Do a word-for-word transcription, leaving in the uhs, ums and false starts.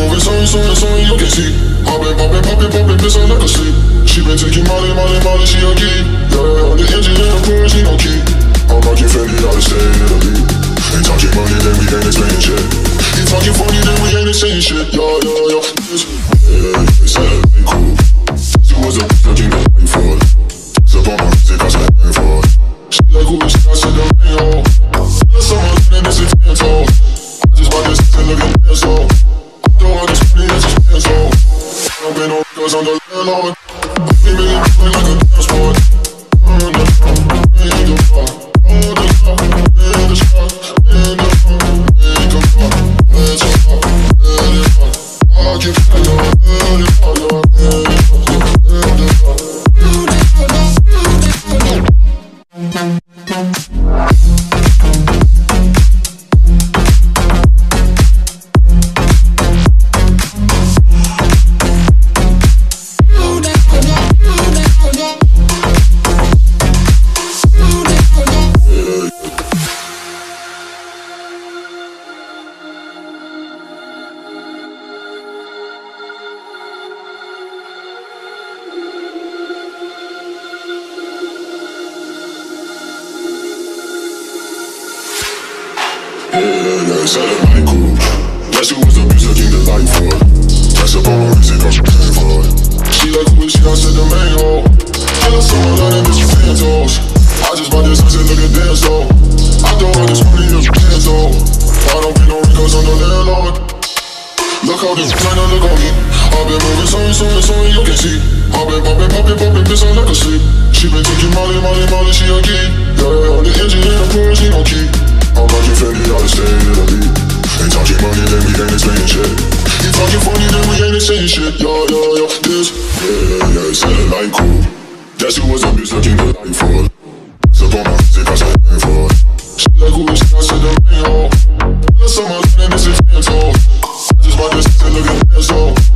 moving so, so, so you can see. I've been popping, popping, popping, pissing like a sleep. She been taking Molly, Molly, Molly, she a key. Yeah, the engine in the car, she no key. I'm rocking Fendi out of state Italy. Ain't talking money, then we ain't explaining shit. Ain't talking funny, then we ain't exchanging shit. Yo, yo, yo, this, yeah, they said it ain't cool. She was a bitch looking at me for it. It's up on my music, I said ain't for it. She like who is she, I said the rain, ho. Someone saying this is dance, ho. I just bought this and look at this, ho. I know I just money, that's just dance, ho. I've been on cause I'm the landlord. I'm feeling like a dance board. Burn the fuck, make the fuck. Hold the fuck, in the shot, in the fuck, make the fuck. Let's fuck, let it fuck. I can feel your, let it fuck, your, let it fuck, let it fuck. They said it ain't cool. Guess who was the bitch looking the light for it? That's up on my music, I'm paying for it. She like who is she, I said the main hoe. I love someone like that bitch with fantos. I just bought this, I said look at dance though. I throw all this money in dance though. I don't get no records on the landlord. Look how this planet look on me. I've been moving so, so, so you can see. I've been popping, popping, popping, pissing like a sleep. She been taking Molly, Molly, Molly, she a key. Yeah, the engine in the car, she no key. I'm rocking Fendi out of state Italy. Ain't talking money, then we ain't explaining shit. Ain't talking funny, then we ain't exchanging shit. Yo, yo, yo, this, yeah, yeah, said it like cool. Guess who was a bitch looking the light for it? It's up on my music, I said ain't for it. She like who is she, I said the rain, ho. Someone saying this is dance, ho. I just bought this and look at this, ho.